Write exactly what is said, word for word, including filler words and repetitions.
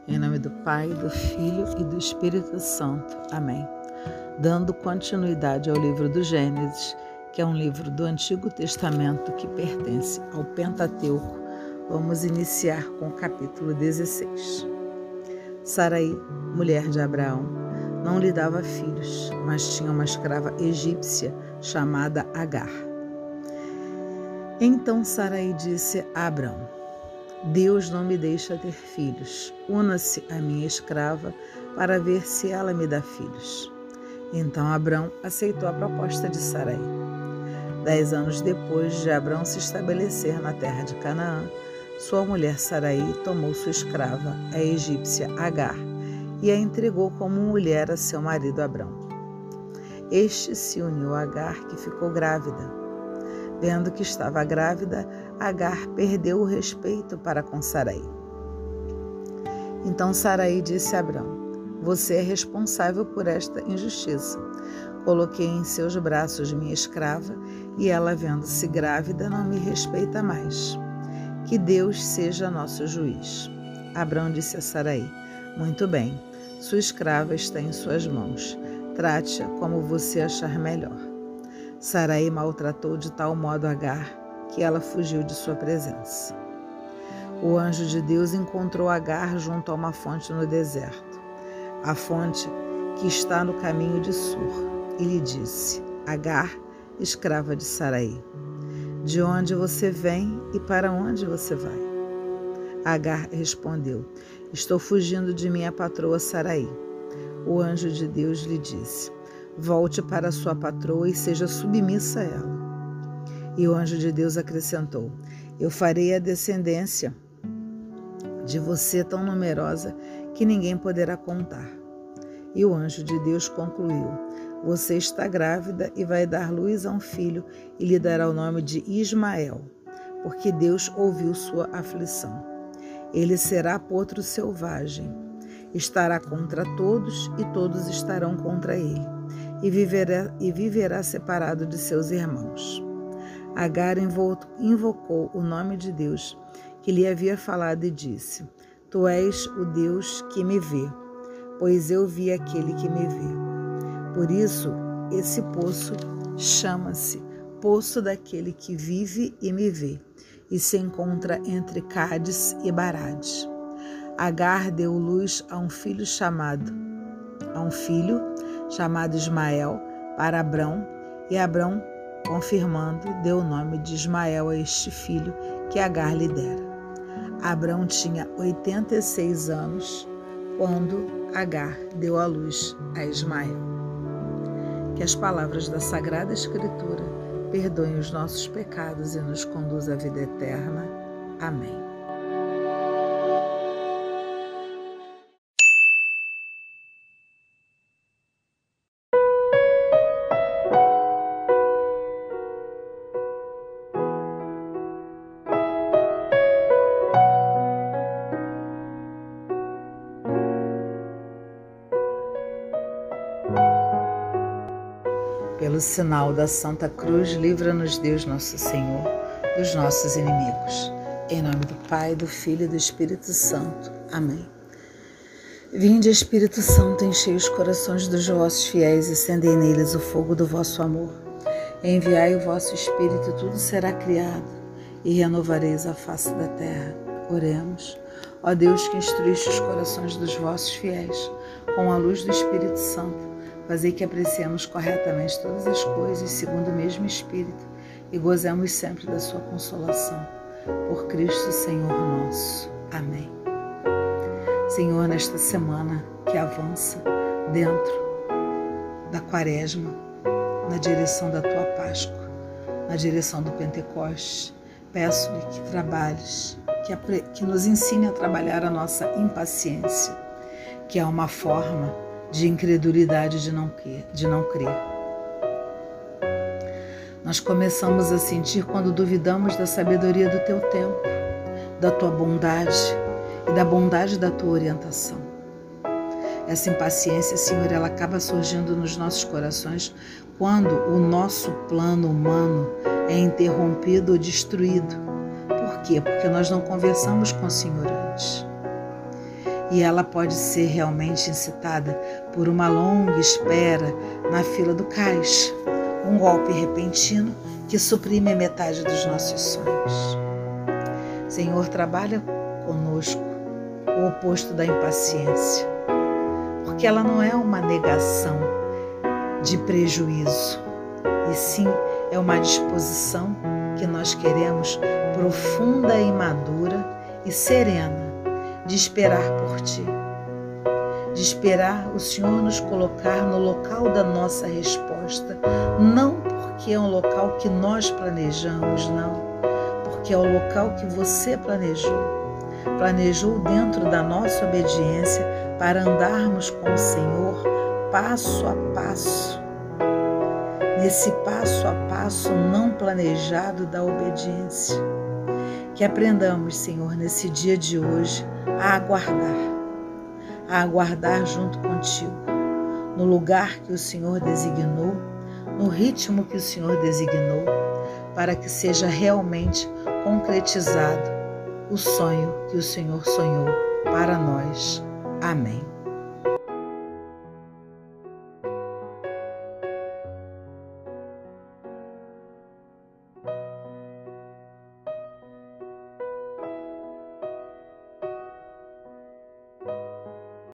Em nome do Pai, do Filho e do Espírito Santo. Amém. Dando continuidade ao livro do Gênesis, que é um livro do Antigo Testamento que pertence ao Pentateuco, vamos iniciar com o capítulo dezesseis. Sarai, mulher de Abraão, não lhe dava filhos, mas tinha uma escrava egípcia chamada Agar. Então Sarai disse a Abraão: Deus não me deixa ter filhos. Una-se a minha escrava para ver se ela me dá filhos. Então Abrão aceitou a proposta de Sarai. Dez anos depois de Abrão se estabelecer na terra de Canaã, sua mulher Sarai tomou sua escrava, a egípcia Agar, e a entregou como mulher a seu marido Abrão. Este se uniu a Agar, que ficou grávida. Vendo que estava grávida, Agar perdeu o respeito para com Sarai. Então Sarai disse a Abrão: Você é responsável por esta injustiça. Coloquei em seus braços minha escrava, e ela, vendo-se grávida, não me respeita mais. Que Deus seja nosso juiz. Abrão disse a Sarai: Muito bem, sua escrava está em suas mãos. Trate-a como você achar melhor. Sarai maltratou de tal modo Agar que ela fugiu de sua presença. O anjo de Deus encontrou Agar junto a uma fonte no deserto, a fonte que está no caminho de Sur, e lhe disse: Agar, escrava de Sarai, de onde você vem e para onde você vai? Agar respondeu: Estou fugindo de minha patroa Sarai. O anjo de Deus lhe disse: Volte para sua patroa e seja submissa a ela. E o anjo de Deus acrescentou: Eu farei a descendência de você tão numerosa que ninguém poderá contar. E o anjo de Deus concluiu: Você está grávida e vai dar luz a um filho e lhe dará o nome de Ismael, porque Deus ouviu sua aflição. Ele será potro selvagem, estará contra todos e todos estarão contra ele. E viverá, e viverá separado de seus irmãos. Agar invocou o nome de Deus que lhe havia falado e disse: Tu és o Deus que me vê, pois eu vi aquele que me vê. Por isso, esse poço chama-se Poço daquele que vive e me vê, e se encontra entre Cádiz e Barade. Agar deu luz a um filho chamado, a um filho chamado Ismael, para Abrão, e Abrão, confirmando, deu o nome de Ismael a este filho que Agar lhe dera. Abrão tinha oitenta e seis anos quando Agar deu à luz a Ismael. Que as palavras da Sagrada Escritura perdoem os nossos pecados e nos conduzam à vida eterna. Amém. Pelo sinal da Santa Cruz, livra-nos Deus Nosso Senhor dos nossos inimigos. Em nome do Pai, do Filho e do Espírito Santo. Amém. Vinde, Espírito Santo, enchei os corações dos vossos fiéis e acendei neles o fogo do vosso amor. Enviai o vosso Espírito e tudo será criado, e renovareis a face da terra. Oremos. Ó Deus, que instruíste os corações dos vossos fiéis com a luz do Espírito Santo, fazei que apreciemos corretamente todas as coisas segundo o mesmo Espírito e gozemos sempre da sua consolação. Por Cristo Senhor nosso. Amém. Senhor, nesta semana que avança dentro da Quaresma, na direção da Tua Páscoa, na direção do Pentecostes, peço-lhe que trabalhes, que, apre... que nos ensine a trabalhar a nossa impaciência, que é uma forma de incredulidade de não crer, de não crer. Nós começamos a sentir quando duvidamos da sabedoria do Teu tempo, da Tua bondade e da bondade da Tua orientação. Essa impaciência, Senhor, ela acaba surgindo nos nossos corações quando o nosso plano humano é interrompido ou destruído. Por quê? Porque nós não conversamos com o Senhor antes. e ela pode ser realmente incitada por uma longa espera na fila do caixa, um golpe repentino que suprime a metade dos nossos sonhos. Senhor, trabalha conosco o oposto da impaciência, porque ela não é uma negação de prejuízo, e sim é uma disposição que nós queremos profunda e madura e serena de esperar por Ti, de esperar o Senhor nos colocar no local da nossa resposta, não porque é um local que nós planejamos, não, porque é o local que Você planejou, planejou dentro da nossa obediência para andarmos com o Senhor passo a passo, nesse passo a passo não planejado da obediência. Que aprendamos, Senhor, nesse dia de hoje, a aguardar, a aguardar junto contigo, no lugar que o Senhor designou, no ritmo que o Senhor designou, para que seja realmente concretizado o sonho que o Senhor sonhou para nós. Amém.